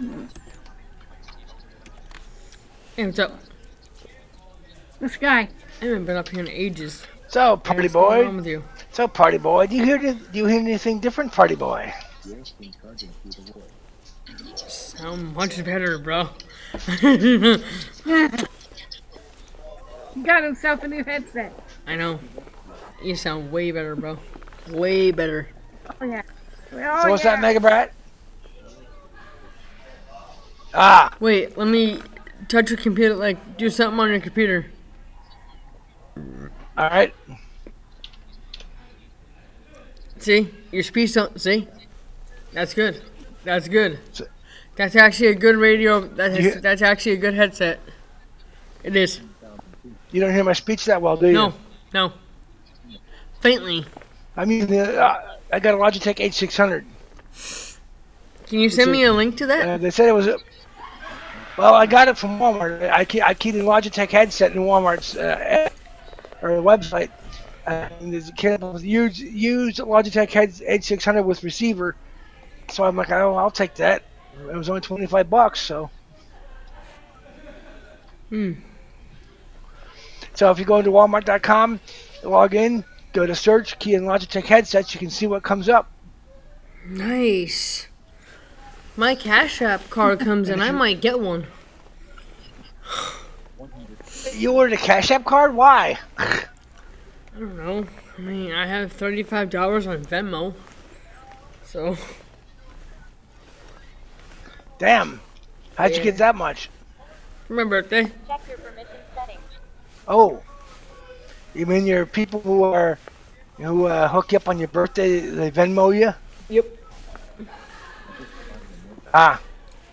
Hey, what's up? This guy. I haven't been up here in ages. So, Hey, party what's going boy. on with you? So, party boy. Do you hear anything different, party boy? Sound much better, bro. He got himself a new headset. I know. You sound way better, bro. Way better. Oh yeah. So, Oh what's that, yeah. Mega Brat? Ah, Wait, let me touch your computer, like, do something on your computer. all right. See? Your speech don't, see? That's good. That's good. So, That's actually a good radio, you, that's actually a good headset. It is. you don't hear my speech that well, do you? No, no. Faintly. I mean, I got a Logitech H600. Can you send me a link to that? They said it was. Well, I got it from Walmart. I keyed in Logitech headset in Walmart's or website. And there's a kid with used Logitech H600 with receiver. So I'm like, oh, I'll take that. It was only $25, so. So if you go into Walmart.com, log in, go to search, key in Logitech headsets, you can see what comes up. Nice. My Cash App card comes in, I might get one. You ordered a Cash App card? Why? I don't know. I mean, I have $35 on Venmo. So, Damn. How'd you Yeah. get that much? for my birthday. Check your permission settings. Oh. You mean your people who hook you up on your birthday, they Venmo you? Yep. Ah.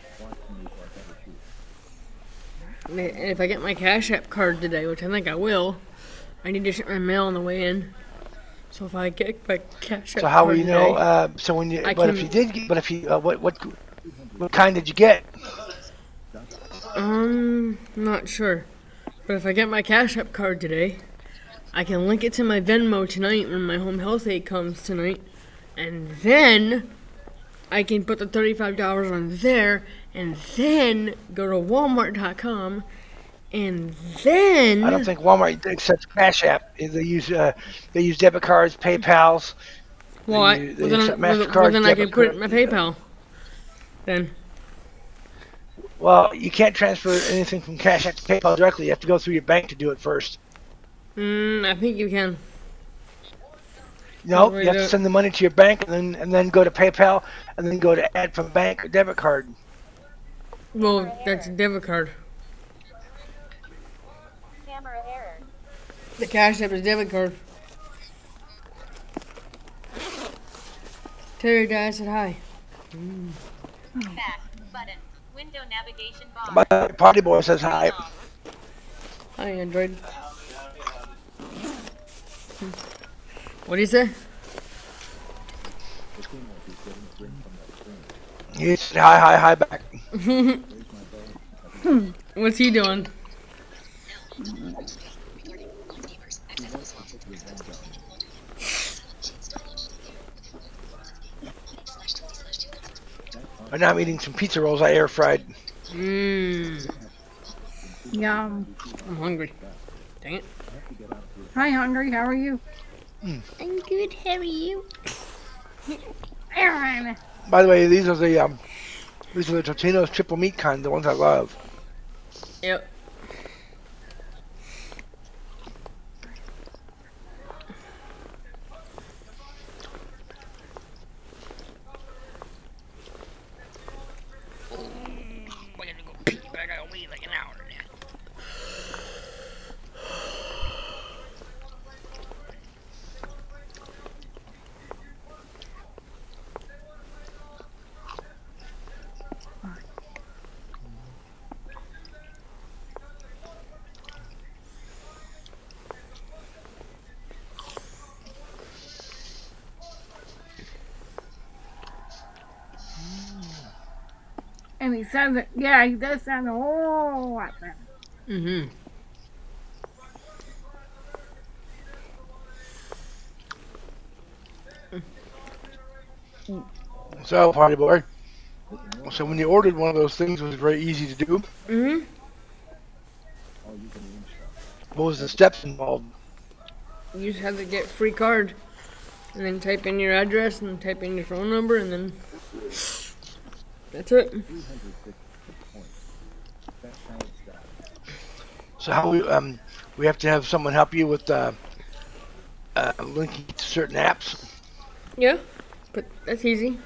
And if I get my Cash App card today, which I think I will, I need to check my mail on the way in. So if I get my Cash App So how will card you today, know? So when you, I but if can- you did, but if you, what kind did you get? not sure. But if I get my Cash App card today, I can link it to my Venmo tonight when my home health aid comes tonight. And then I can put the $35 on there and then go to Walmart.com and then I don't think Walmart accepts Cash App. They use debit cards, PayPal's. well, they accept well, MasterCard, then I can debit put it in card. my PayPal. Then Well, you can't transfer anything from Cash App to PayPal directly. You have to go through your bank to do it first. I think you can. No, Wait, you have to send the money to your bank and then go to PayPal and then go to add from bank or debit card. Well, that's a debit card. Camera error. The Cash App is debit card. Tell your dad I said hi. Back button. Window navigation bar. My party boy says hi. Hi, Android. What do you say? He said hi back. What's he doing? Right now I'm eating some pizza rolls I air fried. Mmm. Yum. I'm hungry. Dang it. Hi, hungry. How are you? I'm good. How are you? Aaron. By the way, these are the Totino's triple meat kind, the ones I love. Yep. I gotta go pee, but I gotta wait like an hour now. And he sounds, yeah, he does sound a whole lot better. Mm-hmm. So, party boy, So when you ordered one of those things, it was very easy to do. Mm-hmm. What was the steps involved? You just have to get free card. And then type in your address and type in your phone number and then that's it. So how we have to have someone help you with linking to certain apps. Yeah, but that's easy.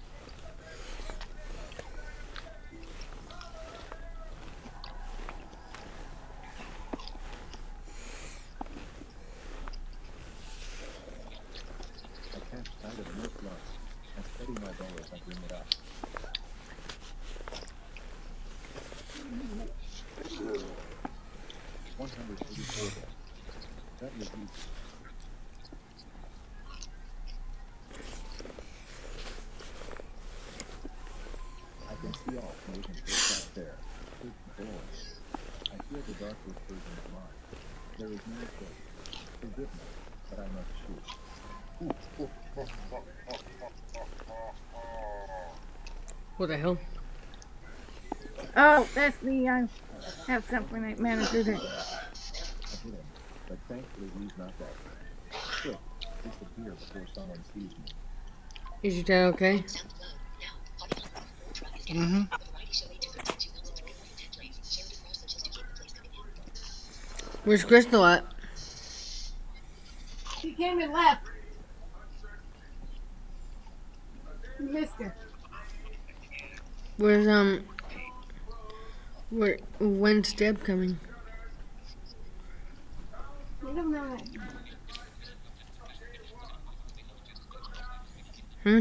What the hell? Oh, that's me. I have something like manager that. Is your dad okay? Mm-hmm. Where's Crystal at? She came and left. You missed her. Where's when's Deb coming? You don't know that. Hmm?